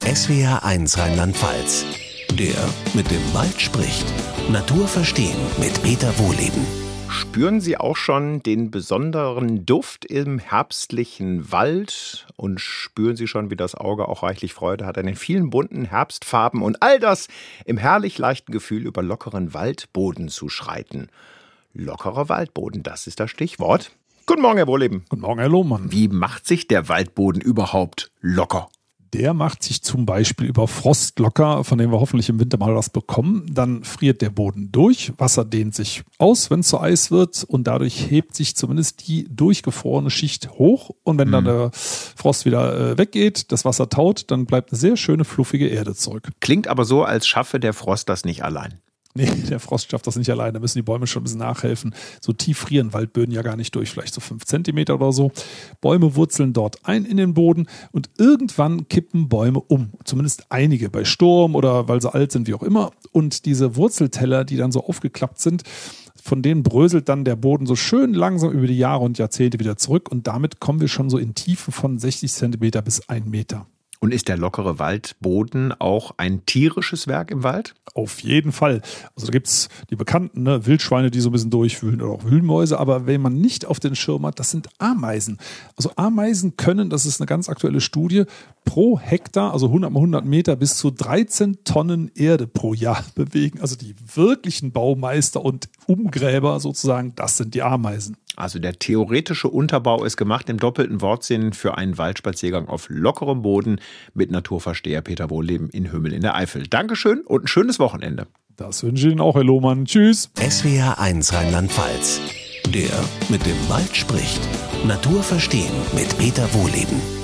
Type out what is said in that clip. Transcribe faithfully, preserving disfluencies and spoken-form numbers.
S W R eins Rheinland-Pfalz. Der mit dem Wald spricht. Natur verstehen mit Peter Wohleben. Spüren Sie auch schon den besonderen Duft im herbstlichen Wald? Und spüren Sie schon, wie das Auge auch reichlich Freude hat an den vielen bunten Herbstfarben und all das im herrlich leichten Gefühl, über lockeren Waldboden zu schreiten? Lockerer Waldboden, das ist das Stichwort. Guten Morgen, Herr Wohleben. Guten Morgen, Herr Lohmann. Wie macht sich der Waldboden überhaupt locker? Der macht sich zum Beispiel über Frost locker, von dem wir hoffentlich im Winter mal was bekommen. Dann friert der Boden durch, Wasser dehnt sich aus, wenn es zu Eis wird, und dadurch hebt sich zumindest die durchgefrorene Schicht hoch. Und wenn mhm. dann der Frost wieder äh, weggeht, das Wasser taut, dann bleibt eine sehr schöne, fluffige Erde zurück. Klingt aber so, als schaffe der Frost das nicht allein. Nee, der Frost schafft das nicht alleine. Da müssen die Bäume schon ein bisschen nachhelfen. So tief frieren Waldböden ja gar nicht durch, vielleicht so fünf Zentimeter oder so. Bäume wurzeln dort ein in den Boden und irgendwann kippen Bäume um. Zumindest einige bei Sturm oder weil sie alt sind, wie auch immer. Und diese Wurzelteller, die dann so aufgeklappt sind, von denen bröselt dann der Boden so schön langsam über die Jahre und Jahrzehnte wieder zurück. Und damit kommen wir schon so in Tiefen von sechzig Zentimeter bis ein Meter. Und ist der lockere Waldboden auch ein tierisches Werk im Wald? Auf jeden Fall. Also da gibt es die bekannten, ne, Wildschweine, die so ein bisschen durchwühlen, oder auch Wühlmäuse. Aber wenn man nicht auf den Schirm hat, das sind Ameisen. Also Ameisen können, das ist eine ganz aktuelle Studie, pro Hektar, also hundert mal hundert Meter, bis zu dreizehn Tonnen Erde pro Jahr bewegen. Also die wirklichen Baumeister und Umgräber sozusagen, das sind die Ameisen. Also der theoretische Unterbau ist gemacht im doppelten Wortsinn für einen Waldspaziergang auf lockerem Boden mit Naturversteher Peter Wohleben in Hümmel in der Eifel. Dankeschön und ein schönes Wochenende. Das wünsche ich Ihnen auch, Herr Lohmann. Tschüss. S W R eins Rheinland-Pfalz. Der mit dem Wald spricht. Natur verstehen mit Peter Wohleben.